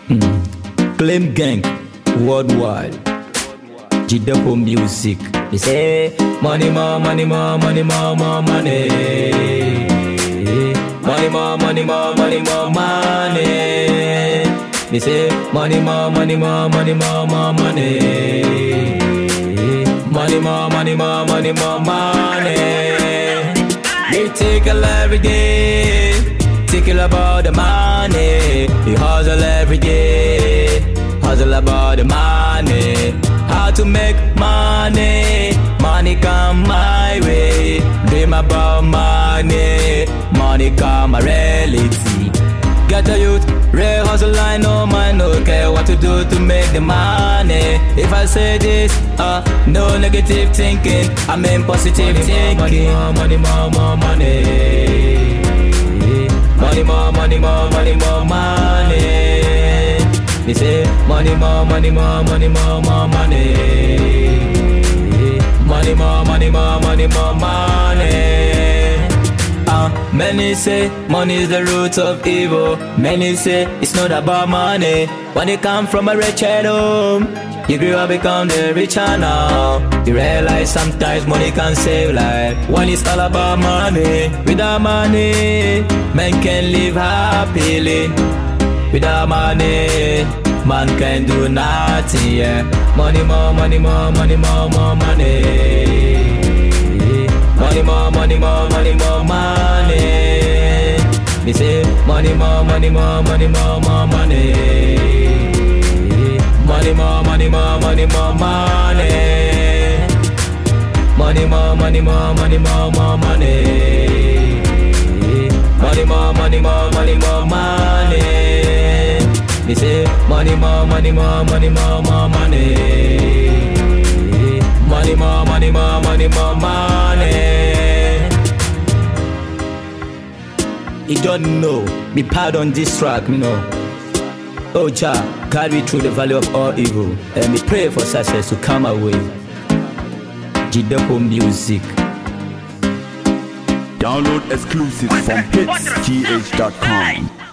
Claim gang worldwide. Jidepo music. They say money more, money more, money more, more money. Money more, money more, money more, money. They say money more, money more, money more, more money. Money more, money more, money more, money. They tickle every day, tickle about the money. You hustle every day, hustle about the money. How to make money, money come my way. Dream about money, money come my reality. Get a youth, real hustle, I know man, no care what to do to make the money. If I say this, no negative thinking, I mean positive thinking. Money more, money more, more money. Money more, money more, money more, money. They say money more, money more, money more, more money. Money more, money more, money more, money. Many say money is the root of evil. Many say it's not about money. When you come from a rich home, you grew up become the richer now. You realize sometimes money can save life. When it's all about money, without money, man can live happily. Without money, man can do nothing, yeah. Money more, money more, money more, more money. Money more, money more, money more, money. They say money more, money more, money more, more money. Money more, money more, money more, money. Money more, money more, money more, more money. Money more, money more, money more, money. They say money more, money more, money more, more money. Money more, money more, money more, money. You don't know, be proud on this track, you know. Oh Jah, guide me through the valley of all evil, and me pray for success to come our way. Jidepo music. Download exclusives from hitsgh.com.